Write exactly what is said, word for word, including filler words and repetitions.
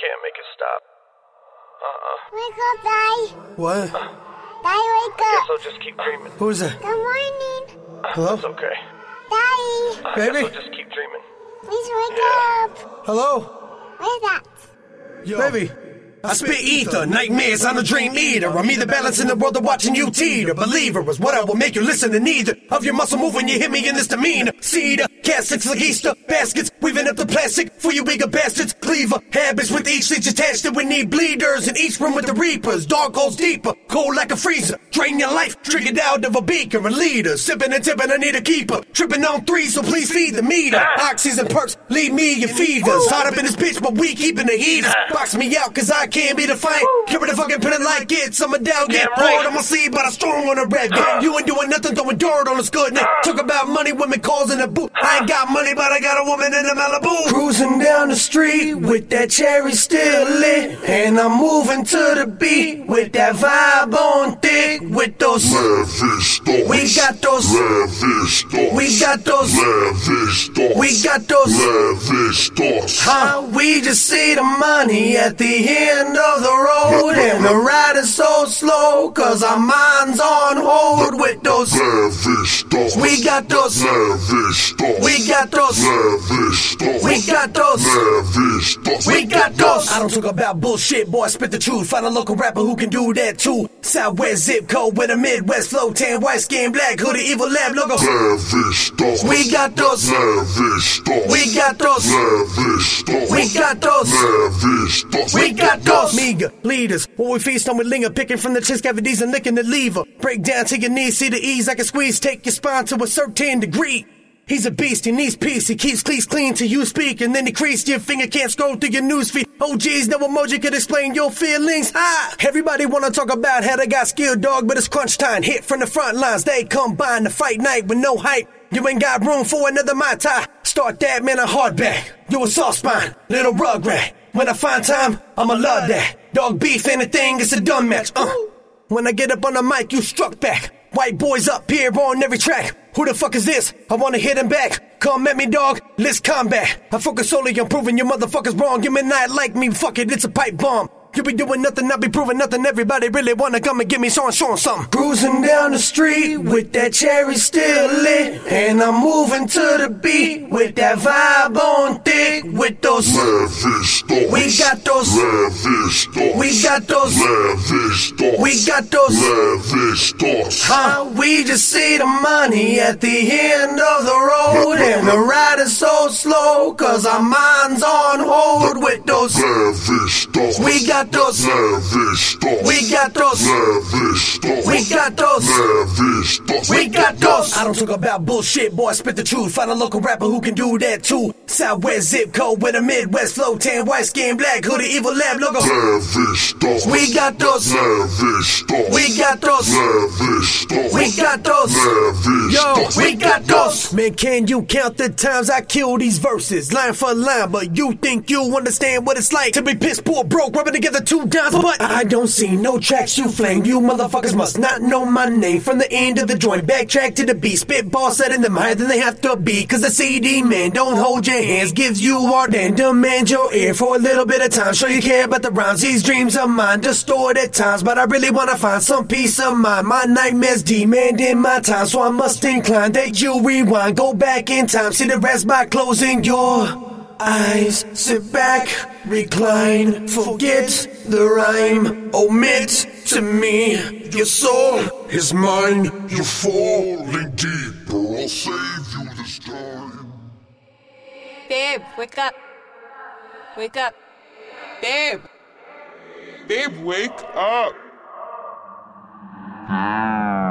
can't make it stop. Uh-uh. Wake up, Daddy. What? Daddy, wake I up. guess I'll just keep dreaming. Who's that? Good morning. Hello? It's okay. Daddy, I Baby? guess I'll just keep dreaming. please wake Yeah. up. Hello? Where's that? Yo. Baby. I spit ether, nightmares on a dream eater. I'm either balancing the world or watching you teeter. Believer is what I will make you listen to neither of your muscle move when you hit me in this demeanor. Cedar, caskets like Easter baskets, weaving up the plastic for you bigger bastards. Cleaver, habits with each stitch attached that we need bleeders in each room with the reapers. Dark holes deeper, cold like a freezer. Drain your life, triggered out of a beaker and leader. Sipping and tipping, I need a keeper. Tripping on three, so please feed the meter. Oxys and perks, leave me your fevers. Hot up in this bitch, but we keeping the heaters. Box me out, cause I can't be defiant. Carry the fucking pen like it's I'm a down, get hard on my sleeve, but I'm strong on the red. You ain't doing nothing, throwing dirt on the good. Talk about money, women calls in the boot. I ain't got money, but I got a woman in the Malibu. Cruising down the street with that cherry still lit, and I'm moving to the beat with that vibe on thick. With those lavish thoughts, we got those lavish thoughts, we got those lavish thoughts, we got those lavish thoughts. Huh? We just see the money at the end of the road, and the ride is so slow, cause our minds on hold with those lavish thoughts. We got those lavish thoughts. We got those lavish thoughts. We got those lavish thoughts. We got those. I don't talk about bullshit, boy, I spit the truth. Find a local rapper who can do that too. Southwest zip code with a Midwest flow, tan, white skin, black hoodie, evil lab logo. Lavish thoughts. We got those lavish thoughts. We got those lavish thoughts. We got those lavish thoughts. We got those meager leaders. What we feast on with linger, picking from the chest cavities and licking the lever. Break down to your knees, see the ease I can squeeze, take your spine to a certain degree. He's a beast, he needs peace, he keeps cleats clean till you speak, and then he crease your finger, can't scroll through your newsfeed. Oh geez, no emoji could explain your feelings. Ah, everybody wanna talk about how they got skill, dog, but it's crunch time. Hit from the front lines, they combine the fight night with no hype. You ain't got room for another Mai Tai. Start that, man, a hardback. You a soft spine, little rugrat. When I find time, I'ma love that. Dog beef, anything, it's a done match. Uh. When I get up on the mic, you struck back. White boys up here on every track. Who the fuck is this? I wanna hit him back. Come at me, dog. Let's combat. I focus solely on proving you motherfuckers wrong. You may not like me. Fuck it, it's a pipe bomb. You be doing nothing, I be proving nothing. Everybody really wanna come and get me, so I'm showing something. Cruising down the street with that cherry still lit, and I'm moving to the beat with that vibe on thick. With those lavish thoughts. We got those lavish thoughts. We got those lavish thoughts. We got those lavish thoughts. Huh? We just see the money at the end of the road, and the ride is so slow, cause our minds on hold with those lavish thoughts. We got those lavish thoughts. We got those lavish thoughts. We got those lavish thoughts. We got those. I don't talk about bullshit, boy, I spit the truth. Find a local rapper who can do that too. Southwest zip code with a Midwest flow, tan, white skin, black hoodie, evil lab logo. Lavish thoughts. We got those lavish thoughts. We got those lavish thoughts. We got those lavish Yo, thoughts. we got those. Man, can you count the times I kill these verses line for line? But you think you understand what it's like to be piss poor broke, rubbing together two dimes. But I don't see no tracks you flame. You motherfuckers must not know my name. From the end of the joint, backtrack to the beat. Spitball setting them higher than they have to be. Cause the C D man don't hold your hands, gives you art and demand your ear for a little bit of time. Sure you care about the rhymes, these dreams of mine distort at times, but I really wanna find some peace of mind. My nightmares demanding my time, so I must incline that you rewind. Go back in time, see the rest by closing your eyes. Sit back, recline, forget the rhyme. Omit to me, your soul is mine. You're falling deeper. I'll save you this time. Babe, wake up. Wake up. Babe. Babe, wake up.